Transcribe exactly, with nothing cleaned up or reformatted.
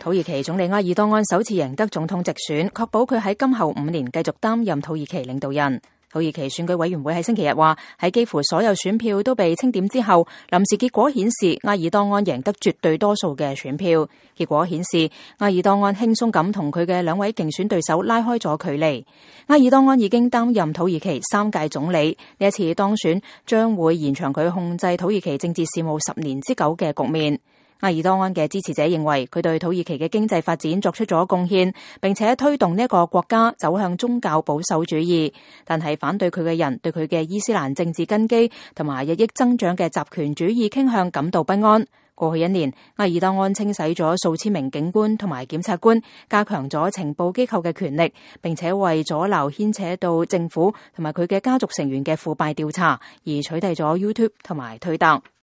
土耳其總理埃爾多安首次贏得總統直選，確保佢喺今後五年繼續擔任土耳其領導人。土耳其選舉委員會喺星期日話，喺幾乎所有選票都被清點之後，臨時結果顯示埃爾多安贏得絕對多數嘅選票。結果顯示埃爾多安輕鬆咁同佢嘅兩位競選對手拉開咗距離。埃爾多安已經擔任土耳其三屆總理，呢一次當選將會延長佢控制土耳其政治事務十年之久嘅局面。埃爾多安嘅支持者認為佢對土耳其嘅經濟發展作出咗貢獻，並且推動呢一個國家走向宗教保守主義。但係反對佢嘅人對佢嘅伊斯蘭政治根基同埋日益增長嘅集權主義傾向感到不安。過去一年，埃爾多安清洗咗數千名警官同埋檢察官，加強咗情報機構嘅權力，並且為阻撓牽扯到政府同埋佢嘅家族成員嘅腐敗調查而取締咗 YouTube 同埋推特。